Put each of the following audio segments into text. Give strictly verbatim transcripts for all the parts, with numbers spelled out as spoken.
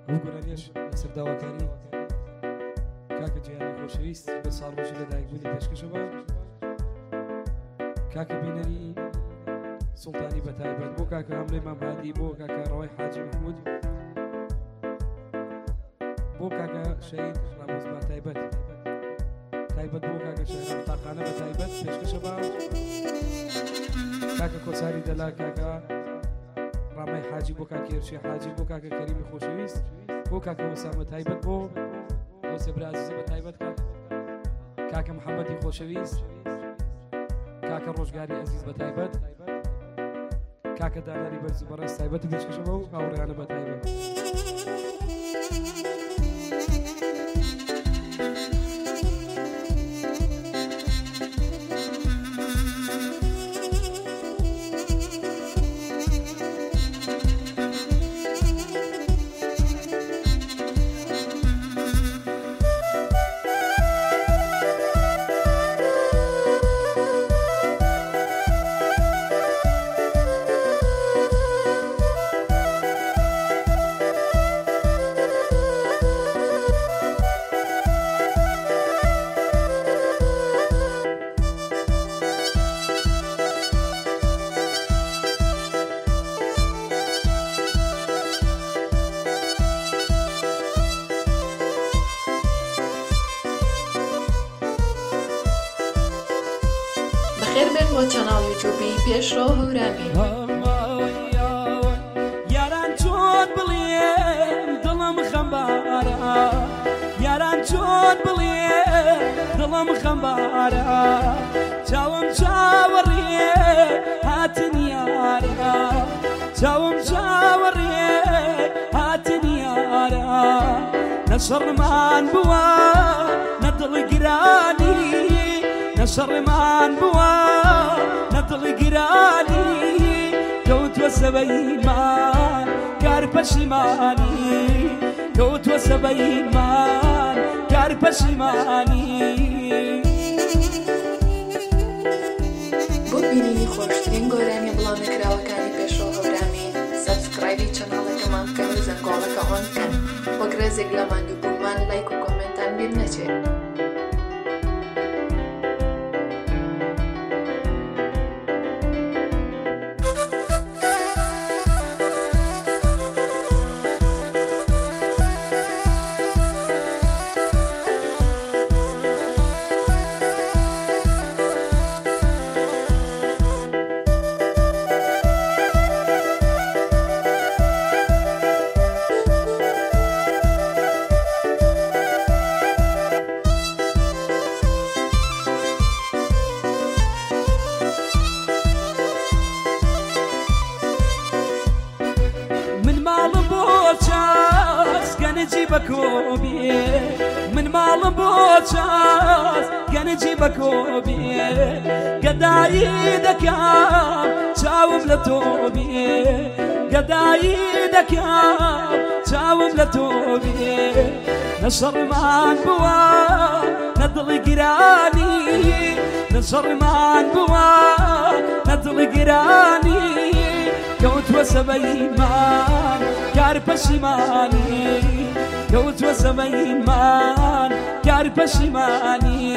ئەو گۆرانیەش لەسەر داواکاری کاکە جیهانی خۆشەویست بە ساڵڕۆژی لەدایکبوونی پێشکەشەوە کاکە بینەری سوڵتانی بەتایبەت بۆ کاکە هەملەی مامهادی بۆ کاکە ڕەوای حاجی محمود بۆ کاکە شەهید ڕامۆزبا تایبەت تایبەت بۆ کاکە شەهید تاقانە بەتایبەت پێشکەشەوە کاکە کۆچاری دەلا کاکە ڕامای حاجی بۆ کاکە هێرشی حاجی بۆ کاکە کەریمی خۆشەویست بۆ کاکە وەسامە تایبەت بۆ بۆ سێبرا عەزیزە بەتایبەت کاکە محەممەدی خۆشەویست کاکە ڕۆژگاری عەزیز بەتایبەت کاکە داناری بەرز بەڕێز تایبەتی پێشکەشەوە و هاوڕێیانە بەتایبەت خير بين بۆ چەناڵ یوتیوبی پێشڕۆ هەورامی یاران چۆن بڵێم دڵم خەمبارە یاران چۆن بڵێم دڵم خەمبارە چاوم چاوەڕێ هاتن یارە چاوم چاوەڕێ هاتن یارە نەشەڕمان بووە نەدڵگرانی نەشەڕمان بووە نەدڵگرانی کەوتوە سەبەیمان کار پەشیمانی کەوتوە سەبەیمان کار پەشیمانی بۆ بینینی خۆشترین گۆرانی بڵاوکراوەکانی پێشڕۆ هەورامی سەبسکرایبی چەناڵەکەمان بکەن و زەنگۆڵەکە ئۆن بکەن بۆ گرێزێک لە ماندووبوومان لایک و کۆمنتان بیر نەچێت گەنجی بەکۆبێ من ماڵم بۆ چاس گەنجی بەکۆبێ گەدایی دەکەم چاوم لە تۆ بێ گەدایی دەکەم چاوم لە تۆ بێ نەشەڕمان بووە نەدڵگرانی نەشەڕمان بووە نەدڵگرانی کەوتوە سەبەیمان کار پەشیمانی کەوتوە سەبەیمان کار پەشیمانی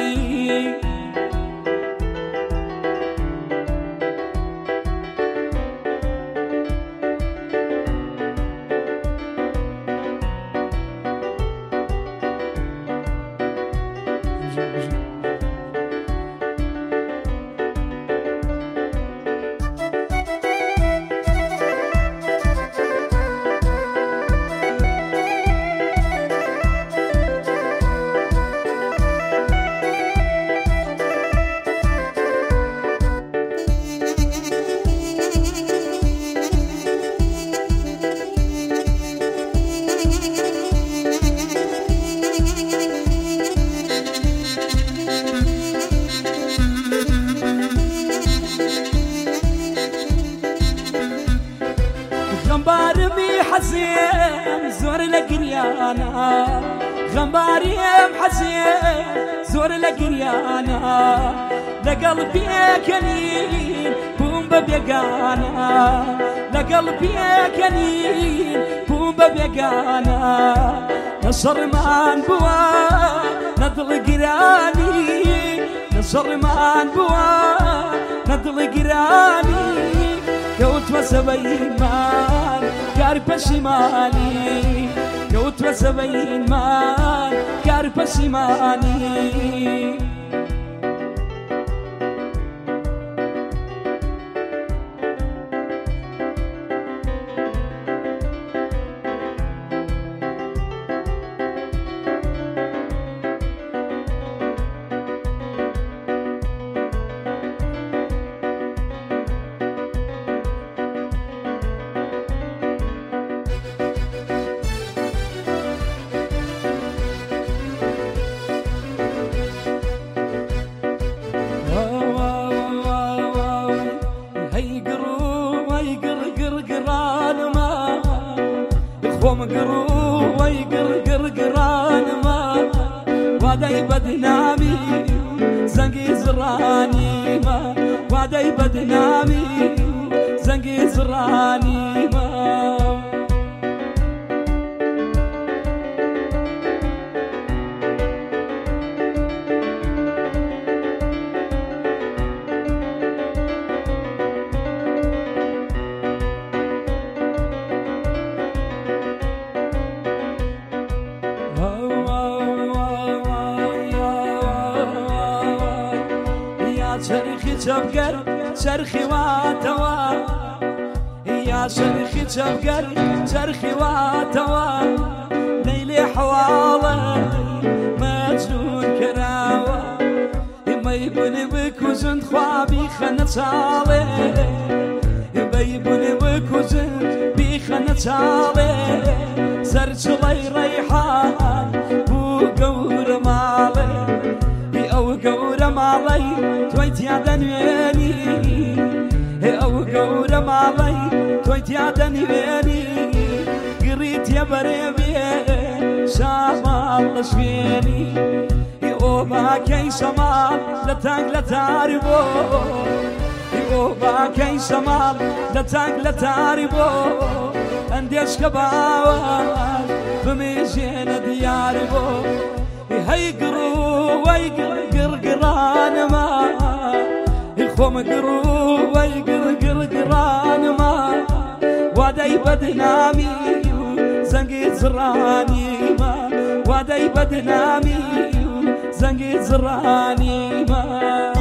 غەمبارمی حەزێم زۆر لە گریانە غەمباریم حەزێم زۆر لە گریانە لەگەڵ پێکەنی بووم بە بێگانە لقلبي كنين بوم ببيقانا نصر مان بوا نضل قراني نصر مان بوا نضل قراني قوت وسبعين مان كارب شمالي قوت وسبعين مان كارب شمالي مقرو ويقر قرقران ما وادي بدنامي زنقي زراني ما وادي بدنامي زنقي زراني ما شرخي تبقر شرخي واتوا يا شرخي تبقر شرخي واتوا ليلي حوالي مجنون كراوة ما يبني بك وزن خوابي خنتالي ما يبني بك وزن بي خنتالي سرج لي ريحان بو قور مالي أو قور مالي تويت يا دنياني أو قور مالي تويت يا دنياني قريت يا بريبي شامال شفيني يوبا كي شمال لتاق لتاربو يوبا كي شمال لتاق لتاربو انديش كباوال بميجين دياربو هيقرو ويقر قرقران ما يخوم قرو ويقر قرقران ما وادي بدنامي زنقي زراني ما وادي بدنامي زنقي زراني ما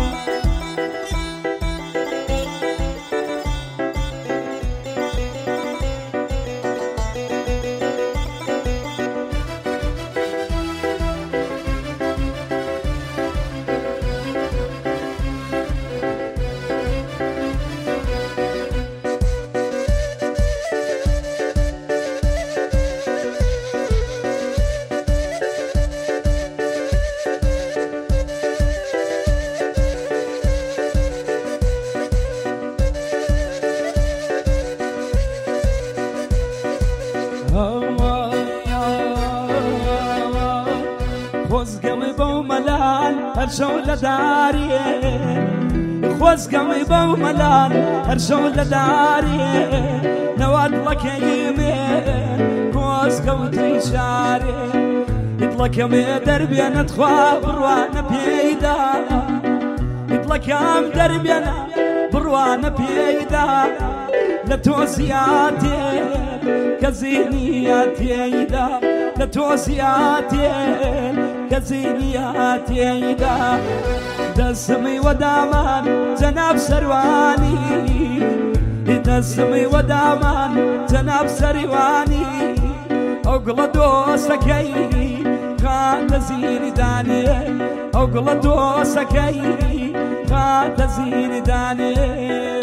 خوز قلبه وملال هرشو لداري خوز قلبه وملال هرشو لداري نواد لك يمين خوز قوتي شاري يطلق يم دربي انا تخوا بروانا بيدا يطلق يم دربي انا بروانا بيدا لتوسياتي كزينياتي يدا لتوسياتي كزينياتي يدا دسمي ودامان جناب سرواني دسمي ودامان جناب سرواني أقل دوسكي كان تزيني داني أقل دوسكي كان تزيني داني